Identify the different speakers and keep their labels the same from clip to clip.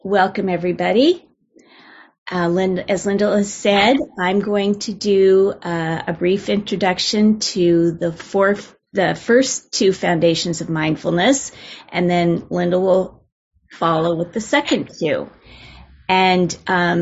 Speaker 1: Welcome, everybody. As Linda has said, I'm going to do a brief introduction to the first two foundations of mindfulness, and then Linda will follow with the second two. And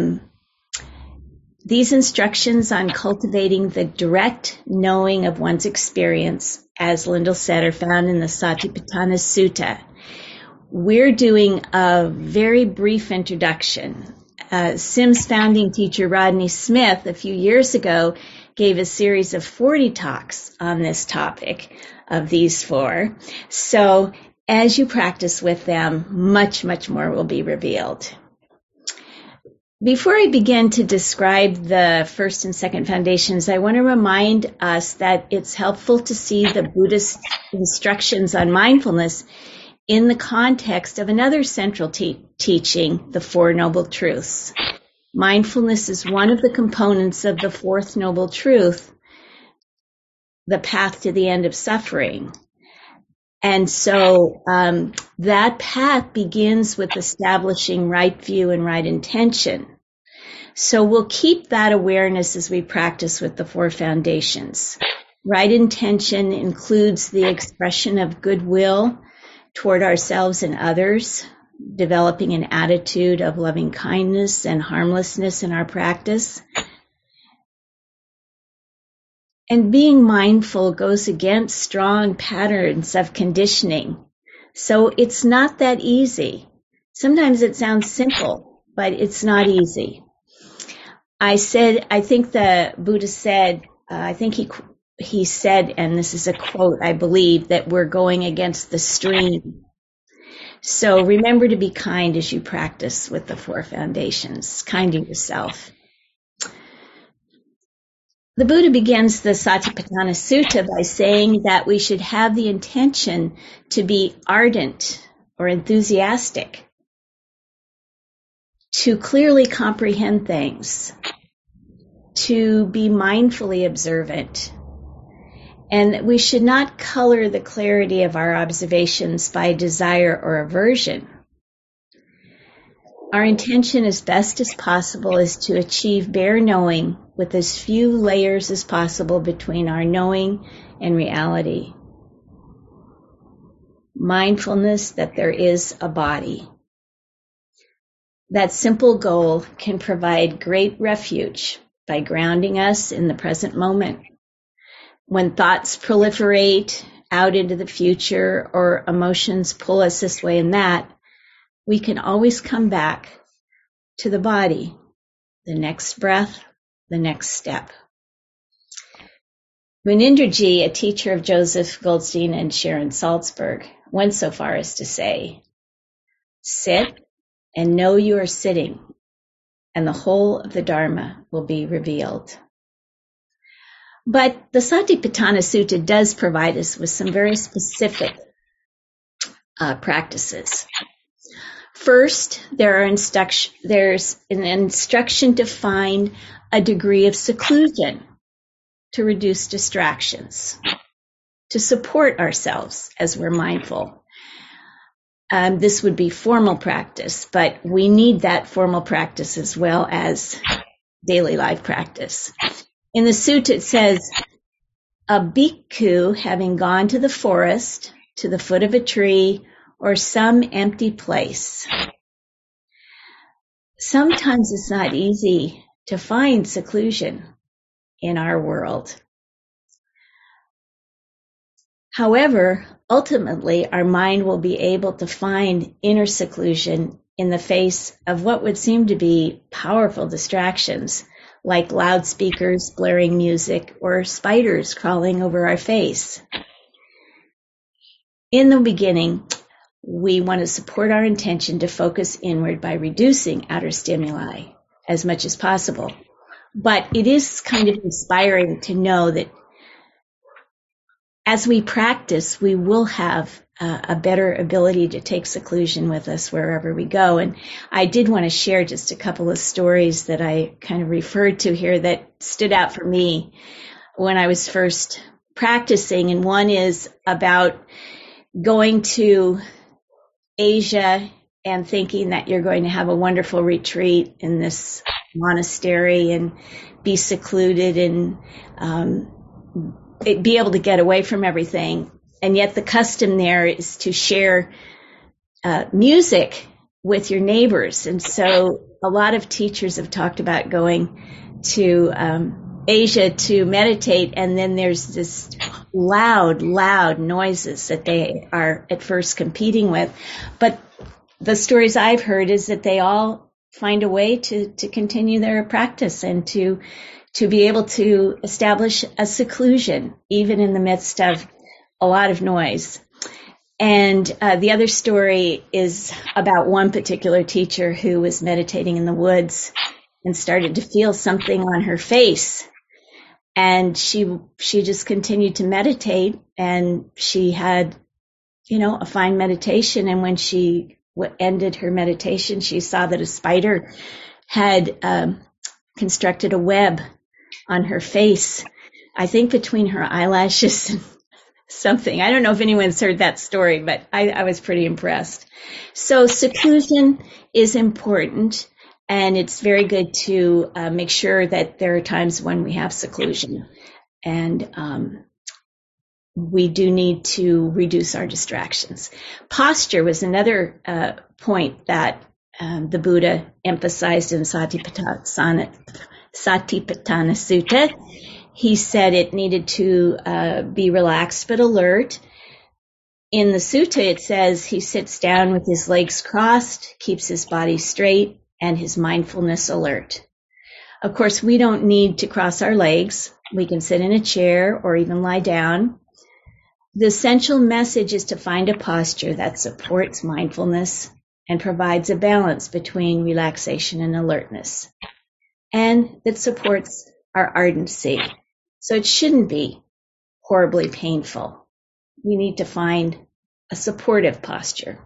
Speaker 1: these instructions on cultivating the direct knowing of one's experience, as Linda said, are found in the Satipatthana Sutta. We're doing a very brief introduction. SIMS founding teacher Rodney Smith a few years ago gave a series of 40 talks on this topic of these four. So as you practice with them, much, much more will be revealed. Before I begin to describe the first and second foundations, I want to remind us that it's helpful to see the Buddhist instructions on mindfulness in the context of another central teaching, the Four Noble Truths. Mindfulness is one of the components of the Fourth Noble Truth, the path to the end of suffering. And so that path begins with establishing right view and right intention. So we'll keep that awareness as we practice with the four foundations. Right intention includes the expression of goodwill toward ourselves and others, developing an attitude of loving kindness and harmlessness in our practice. And being mindful goes against strong patterns of conditioning. So it's not that easy. Sometimes it sounds simple, but it's not easy. I think the Buddha said, he said, and this is a quote, I believe, that we're going against the stream. So remember to be kind as you practice with the four foundations, kind to yourself. The Buddha begins the Satipatthana Sutta by saying that we should have the intention to be ardent or enthusiastic, to clearly comprehend things, to be mindfully observant, and that we should not color the clarity of our observations by desire or aversion. Our intention as best as possible is to achieve bare knowing with as few layers as possible between our knowing and reality. Mindfulness that there is a body. That simple goal can provide great refuge by grounding us in the present moment. When thoughts proliferate out into the future or emotions pull us this way and that, we can always come back to the body, the next breath, the next step. Munindraji, a teacher of Joseph Goldstein and Sharon Salzberg, went so far as to say, "Sit and know you are sitting, and the whole of the Dharma will be revealed." But the Satipatthana Sutta does provide us with some very specific practices. First, there's an instruction to find a degree of seclusion to reduce distractions, to support ourselves as we're mindful. This would be formal practice, but we need that formal practice as well as daily life practice. In the sutta, it says, a bhikkhu having gone to the forest, to the foot of a tree, or some empty place. Sometimes it's not easy to find seclusion in our world. However, ultimately, our mind will be able to find inner seclusion in the face of what would seem to be powerful distractions, like loudspeakers, blaring music, or spiders crawling over our face. In the beginning, we want to support our intention to focus inward by reducing outer stimuli as much as possible. But it is kind of inspiring to know that as we practice, we will have a better ability to take seclusion with us wherever we go. And I did want to share just a couple of stories that I kind of referred to here that stood out for me when I was first practicing. And one is about going to Asia and thinking that you're going to have a wonderful retreat in this monastery and be secluded and be able to get away from everything. And yet the custom there is to share music with your neighbors. And so a lot of teachers have talked about going to Asia to meditate, and then there's this loud noises that they are at first competing with. But the stories I've heard is that they all find a way to continue their practice and to be able to establish a seclusion, even in the midst of a lot of noise. And the other story is about one particular teacher who was meditating in the woods and started to feel something on her face. And she just continued to meditate, and she had, a fine meditation. And when she ended her meditation, she saw that a spider had constructed a web on her face, I think between her eyelashes and something. I don't know if anyone's heard that story, but I was pretty impressed. So seclusion is important, and it's very good to make sure that there are times when we have seclusion. And we do need to reduce our distractions. Posture was another point that the Buddha emphasized in Satipatthana Sutta. He said it needed to be relaxed but alert. In the sutta, it says he sits down with his legs crossed, keeps his body straight, and his mindfulness alert. Of course, we don't need to cross our legs. We can sit in a chair or even lie down. The essential message is to find a posture that supports mindfulness and provides a balance between relaxation and alertness, and that supports our ardency. So it shouldn't be horribly painful. We need to find a supportive posture.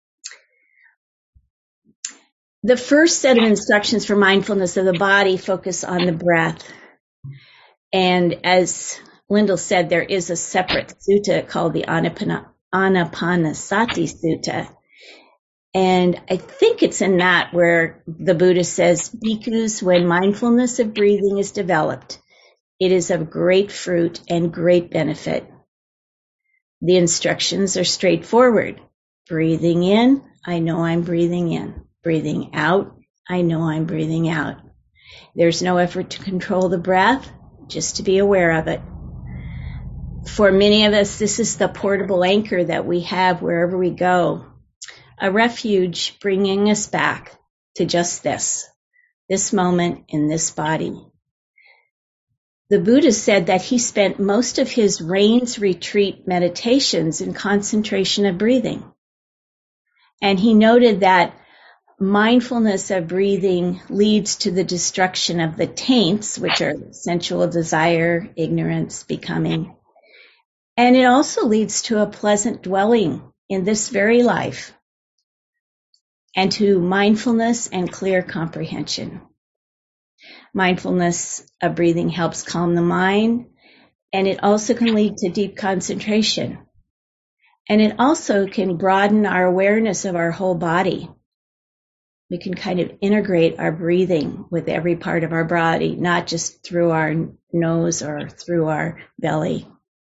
Speaker 1: The first set of instructions for mindfulness of the body focus on the breath. And as Lyndall said, there is a separate sutta called the Anapanasati Sutta. And I think it's in that where the Buddha says, bhikkhus, when mindfulness of breathing is developed, it is of great fruit and great benefit. The instructions are straightforward. Breathing in, I know I'm breathing in. Breathing out, I know I'm breathing out. There's no effort to control the breath, just to be aware of it. For many of us, this is the portable anchor that we have wherever we go. A refuge bringing us back to just this moment in this body. The Buddha said that he spent most of his Rains Retreat meditations in concentration of breathing. And he noted that mindfulness of breathing leads to the destruction of the taints, which are sensual desire, ignorance, becoming. And it also leads to a pleasant dwelling in this very life, and to mindfulness and clear comprehension. Mindfulness of breathing helps calm the mind, and it also can lead to deep concentration. And it also can broaden our awareness of our whole body. We can kind of integrate our breathing with every part of our body, not just through our nose or through our belly.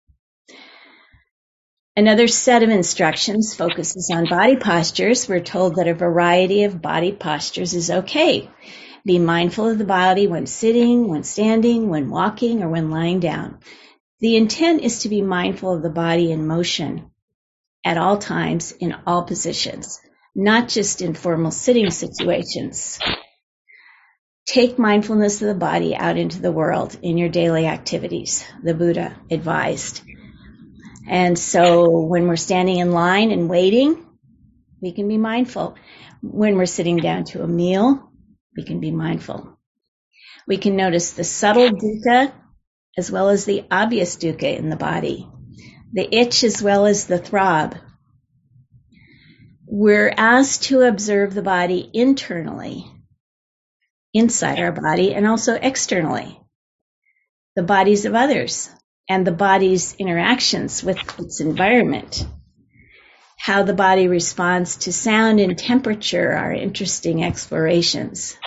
Speaker 1: Another set of instructions focuses on body postures. We're told that a variety of body postures is okay. Be mindful of the body when sitting, when standing, when walking, or when lying down. The intent is to be mindful of the body in motion at all times, in all positions, not just in formal sitting situations. Take mindfulness of the body out into the world in your daily activities, the Buddha advised. And so when we're standing in line and waiting, we can be mindful. When we're sitting down to a meal, we can be mindful. We can notice the subtle dukkha as well as the obvious dukkha in the body, the itch as well as the throb. We're asked to observe the body internally, inside our body, and also externally, the bodies of others and the body's interactions with its environment. how the body responds to sound and temperature are interesting explorations.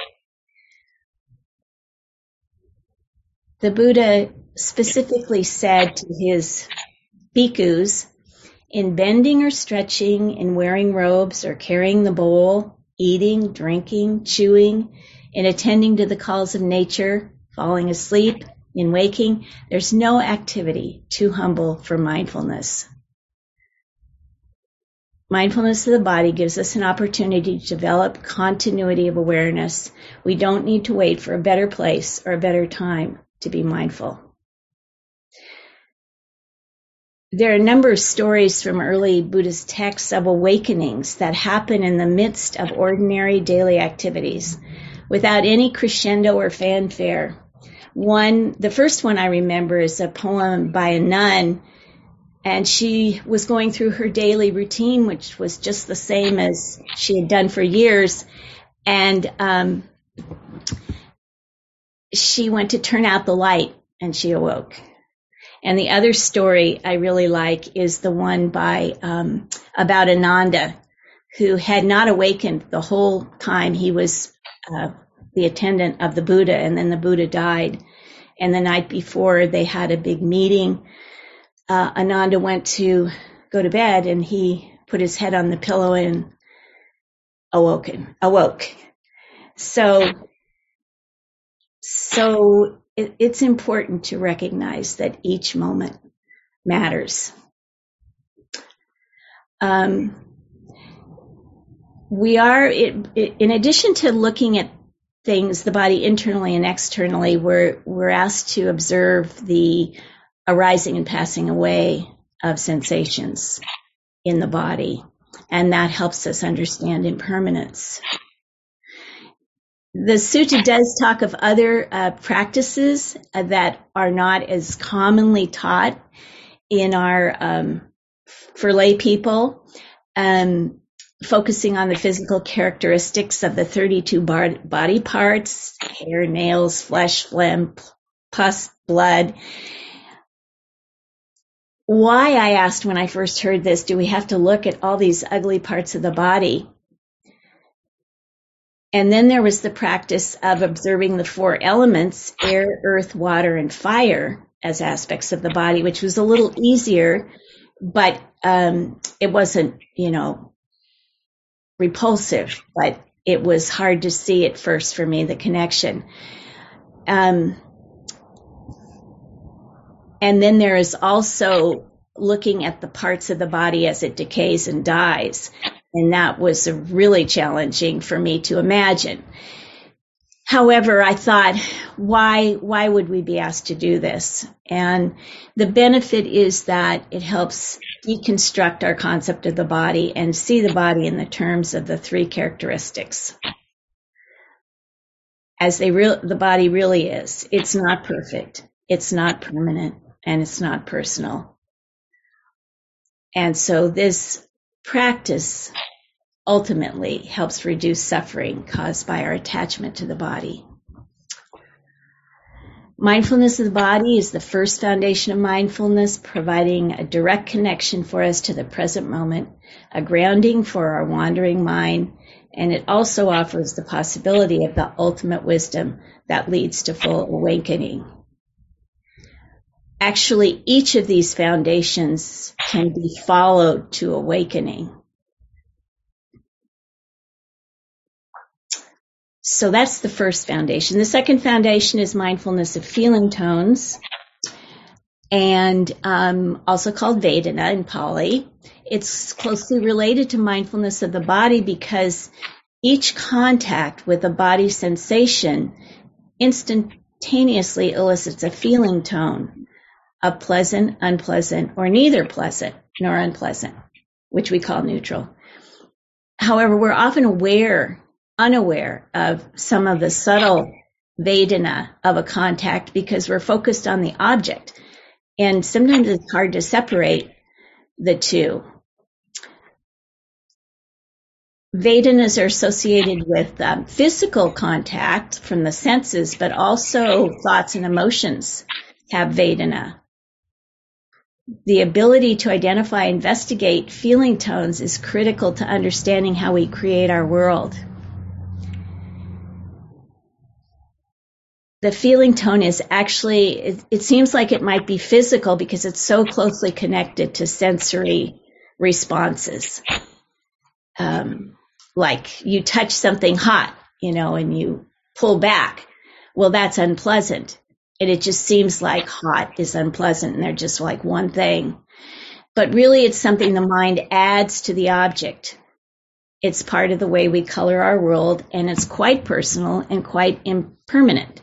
Speaker 1: The Buddha specifically said to his bhikkhus, in bending or stretching, in wearing robes or carrying the bowl, eating, drinking, chewing, in attending to the calls of nature, falling asleep, in waking, there's no activity too humble for mindfulness. Mindfulness of the body gives us an opportunity to develop continuity of awareness. We don't need to wait for a better place or a better time to be mindful. There are a number of stories from early Buddhist texts of awakenings that happen in the midst of ordinary daily activities without any crescendo or fanfare. The first one I remember is a poem by a nun, and she was going through her daily routine, which was just the same as she had done for years, and she went to turn out the light, and she awoke. And the other story I really like is the one by about Ananda, who had not awakened the whole time he was the attendant of the Buddha, and then the Buddha died. And the night before, they had a big meeting. Ananda went to go to bed, and he put his head on the pillow and awoke. So it's important to recognize that each moment matters. We are, in addition to looking at things, the body internally and externally, we're asked to observe the arising and passing away of sensations in the body, and that helps us understand impermanence. The sutta does talk of other practices that are not as commonly taught in our for lay people, focusing on the physical characteristics of the 32 body parts: hair, nails, flesh, phlegm, pus, blood. Why, I asked when I first heard this, do we have to look at all these ugly parts of the body? And then there was the practice of observing the four elements, air, earth, water, and fire, as aspects of the body, which was a little easier, but it wasn't, repulsive, but it was hard to see at first for me, the connection. And then there is also looking at the parts of the body as it decays and dies. And that was really challenging for me to imagine. However, I thought, why would we be asked to do this? And the benefit is that it helps deconstruct our concept of the body and see the body in the terms of the three characteristics. As the body really is. It's not perfect. It's not permanent. And it's not personal. And so this practice ultimately helps reduce suffering caused by our attachment to the body. Mindfulness of the body is the first foundation of mindfulness, providing a direct connection for us to the present moment, a grounding for our wandering mind, and it also offers the possibility of the ultimate wisdom that leads to full awakening. Actually, each of these foundations can be followed to awakening. So that's the first foundation. The second foundation is mindfulness of feeling tones, and also called Vedana in Pali. It's closely related to mindfulness of the body because each contact with a body sensation instantaneously elicits a feeling tone of pleasant, unpleasant, or neither pleasant nor unpleasant, which we call neutral. However, we're often unaware of some of the subtle Vedana of a contact because we're focused on the object. And sometimes it's hard to separate the two. Vedanas are associated with physical contact from the senses, but also thoughts and emotions have Vedana. The ability to identify, investigate feeling tones is critical to understanding how we create our world. The feeling tone is actually, it seems like it might be physical because it's so closely connected to sensory responses. Like you touch something hot, and you pull back. Well, that's unpleasant. And it just seems like hot is unpleasant and they're just like one thing. But really it's something the mind adds to the object. It's part of the way we color our world, and it's quite personal and quite impermanent.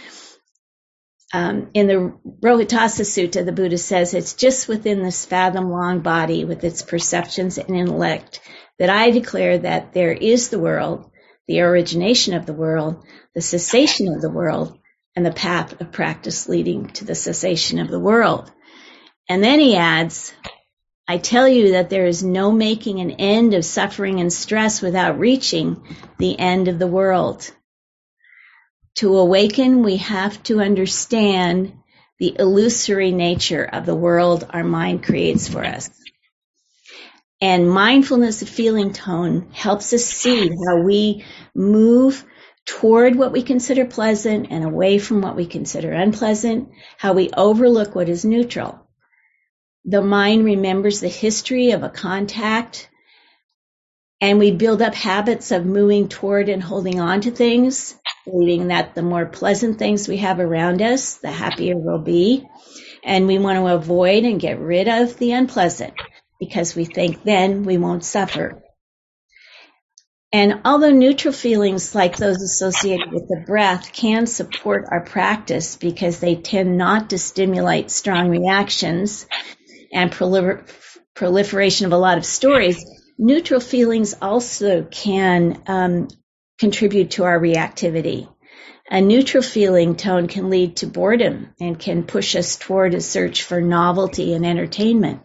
Speaker 1: In the Rohitassa Sutta, the Buddha says, it's just within this fathom-long body with its perceptions and intellect that I declare that there is the world, the origination of the world, the cessation of the world, and the path of practice leading to the cessation of the world. And then he adds, I tell you that there is no making an end of suffering and stress without reaching the end of the world. To awaken, we have to understand the illusory nature of the world our mind creates for us. And mindfulness of feeling tone helps us see how we move toward what we consider pleasant and away from what we consider unpleasant, how we overlook what is neutral. The mind remembers the history of a contact, and we build up habits of moving toward and holding on to things, believing that the more pleasant things we have around us, the happier we'll be. And we want to avoid and get rid of the unpleasant because we think then we won't suffer. And although neutral feelings like those associated with the breath can support our practice because they tend not to stimulate strong reactions and proliferation of a lot of stories, neutral feelings also can contribute to our reactivity. A neutral feeling tone can lead to boredom and can push us toward a search for novelty and entertainment.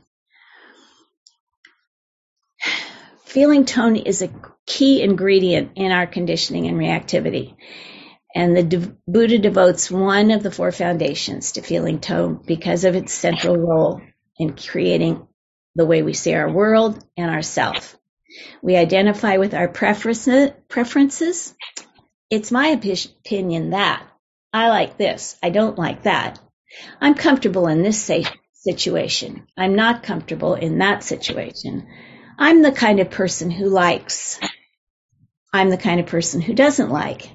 Speaker 1: Feeling tone is a key ingredient in our conditioning and reactivity. And the Buddha devotes one of the four foundations to feeling tone because of its central role in creating the way we see our world and ourself. We identify with our preferences. It's my opinion that I like this. I don't like that. I'm comfortable in this situation. I'm not comfortable in that situation. I'm the kind of person who likes. I'm the kind of person who doesn't like.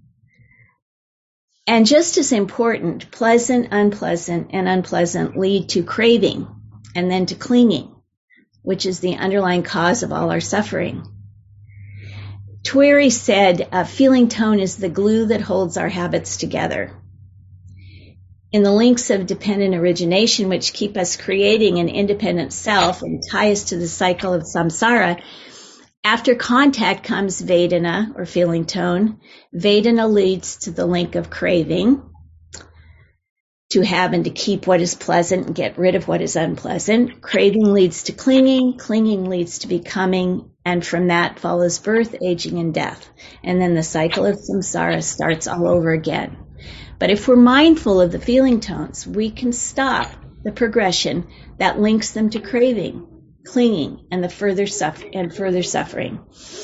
Speaker 1: And just as important, pleasant, unpleasant, and unpleasant lead to craving and then to clinging, which is the underlying cause of all our suffering. Tweary said, feeling tone is the glue that holds our habits together. In the links of dependent origination, which keep us creating an independent self and tie us to the cycle of samsara, after contact comes Vedana, or feeling tone. Vedana leads to the link of craving, to have and to keep what is pleasant and get rid of what is unpleasant. Craving leads to clinging, clinging leads to becoming, and from that follows birth, aging, and death. And then the cycle of samsara starts all over again. But if we're mindful of the feeling tones, we can stop the progression that links them to craving, clinging, and further suffering.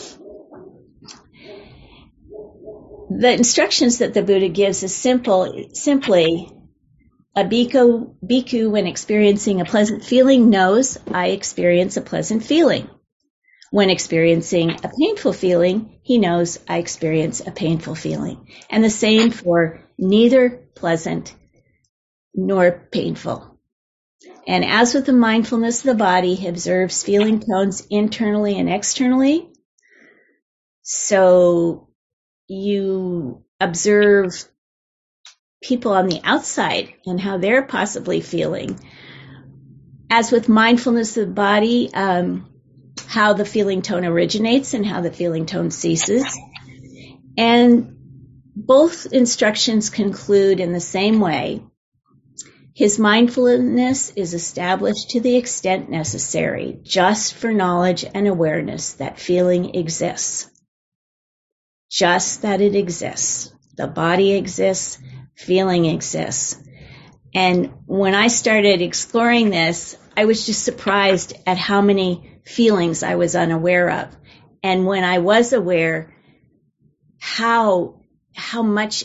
Speaker 1: The instructions that the Buddha gives is simply a bhikkhu, when experiencing a pleasant feeling, knows I experience a pleasant feeling. When experiencing a painful feeling, he knows I experience a painful feeling. And the same for neither pleasant nor painful. And as with the mindfulness of the body, he observes feeling tones internally and externally. So you observe people on the outside and how they're possibly feeling. As with mindfulness of the body, how the feeling tone originates and how the feeling tone ceases. And both instructions conclude in the same way. His mindfulness is established to the extent necessary, just for knowledge and awareness that feeling exists. Just that it exists. The body exists, feeling exists. And when I started exploring this, I was just surprised at how many feelings I was unaware of. And when I was aware, how much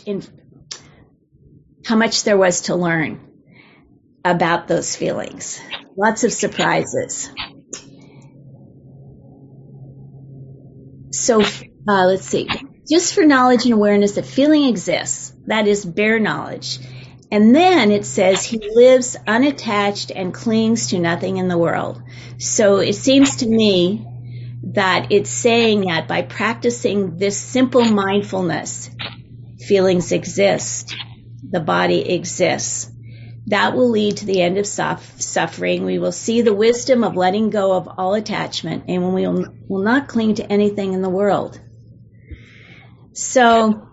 Speaker 1: there was to learn about those feelings. Lots of surprises. So let's see. Just for knowledge and awareness that feeling exists, that is bare knowledge. And then it says he lives unattached and clings to nothing in the world. So it seems to me that it's saying that by practicing this simple mindfulness, feelings exist, the body exists. That will lead to the end of suffering. We will see the wisdom of letting go of all attachment, and we will not cling to anything in the world. So,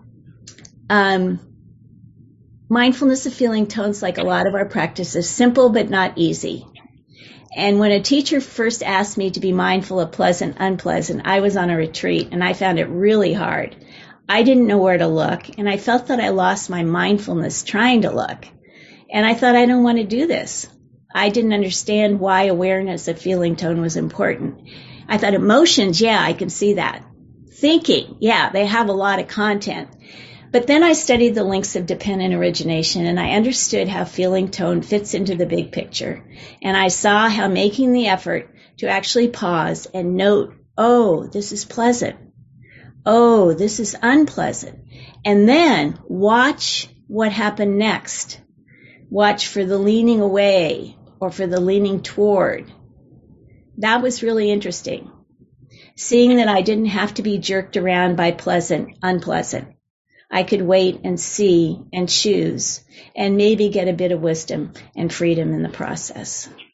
Speaker 1: mindfulness of feeling tones, like a lot of our practices, simple but not easy. And when a teacher first asked me to be mindful of pleasant, unpleasant, I was on a retreat and I found it really hard. I didn't know where to look, and I felt that I lost my mindfulness trying to look. And I thought, I don't want to do this. I didn't understand why awareness of feeling tone was important. I thought emotions, yeah, I can see that. Thinking, yeah, they have a lot of content. But then I studied the links of dependent origination, and I understood how feeling tone fits into the big picture. And I saw how making the effort to actually pause and note, oh, this is pleasant. Oh, this is unpleasant. And then watch what happened next. Watch for the leaning away or for the leaning toward. That was really interesting. Seeing that I didn't have to be jerked around by pleasant, unpleasant. I could wait and see and choose and maybe get a bit of wisdom and freedom in the process.